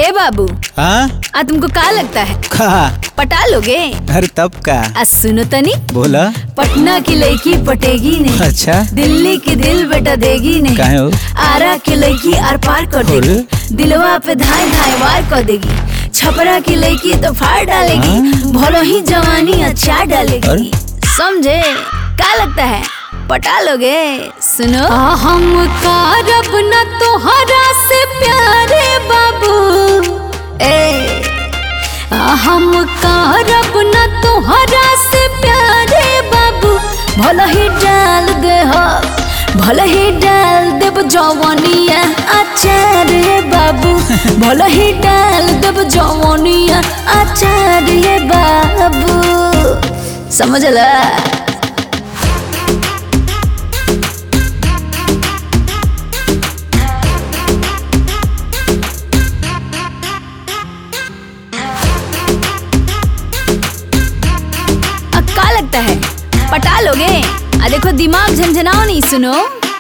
ए बाबू, हाँ तुमको क्या लगता है का पटा लोगे? अरे तब का सुनो तनी, बोला। पटना की लड़की पटेगी नहीं, अच्छा दिल्ली की दिल बेटा देगी नहीं, काहे हो? आरा की लड़की आर पार कर देगी, दिलवा पे धाय धाय वार कर देगी, छपरा की लड़की तो फाड़ डालेगी, भलो ही जवानी अच्छा डालेगी। समझे? क्या लगता है पटा लोगे? सुनो, हम कारब न तोहरा से प्यारे बाबू, हम कारब न तोहरा से प्यारे बाबू, भला ही डाल दे हो, भला ही डाल देब जवानिया आचार्य बाबू, भला ही डाल देब जवानिया आचार्य बाबू। समझला? क्या लगता है पटा लोगे? देखो दिमाग झंझनाओ नहीं, सुनो।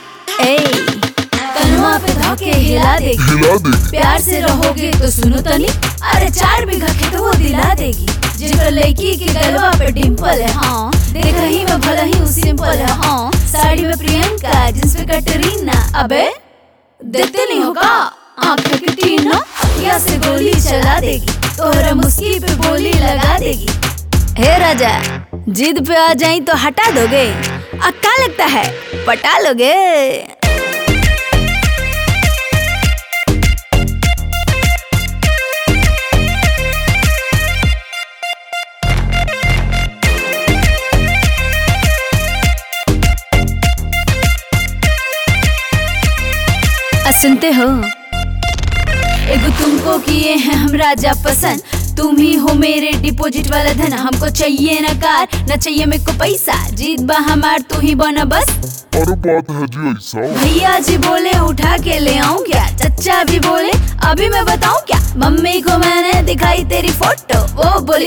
कन्वा पे धोके हिला देगी, प्यार से रहोगे तो सुनो तनी, अरे 4 बीघा खेत वो दिला देगी, जिनका लड़की की गलवा पे डिम्पल है, हाँ देखा ही में भला ही सिंपल है, हाँ साड़ी में प्रियंका, जींस पे कैटरीना, अबे देखते नहीं होगा आंखें की टीना, या से गोली चला देगी, तोहरा मुस्की पे बोली लगा देगी। हे राजा, जिद पे आ जाई तो हटा दोगे? क्या लगता है पटा लोगे? सुनते हो, एगो तुमको किए हैं हम राजा पसंद, तुम ही हो मेरे डिपॉजिट वाला धन, हमको चाहिए ना कार ना चाहिए मेरे को पैसा, जीत बा हमार तू ही बना बस। अरे बात है जी ऐसा। भैया जी बोले उठा के ले आऊं क्या, चचा भी बोले अभी मैं बताऊं क्या, मम्मी को मैंने दिखाई तेरी फोटो, वो बोली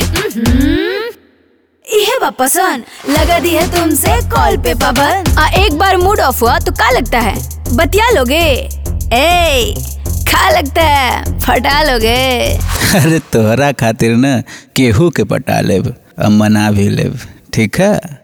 ये वापसन लगा दी है तुमसे कॉल पे पाबंद। एक बार मूड ऑफ हुआ तो क्या लगता है बतिया लोगे? क्या लगता है फटा लोगे? अरे तोहरा खातिर न केहू के पटा लेब, मना भी लेब, ठीक है।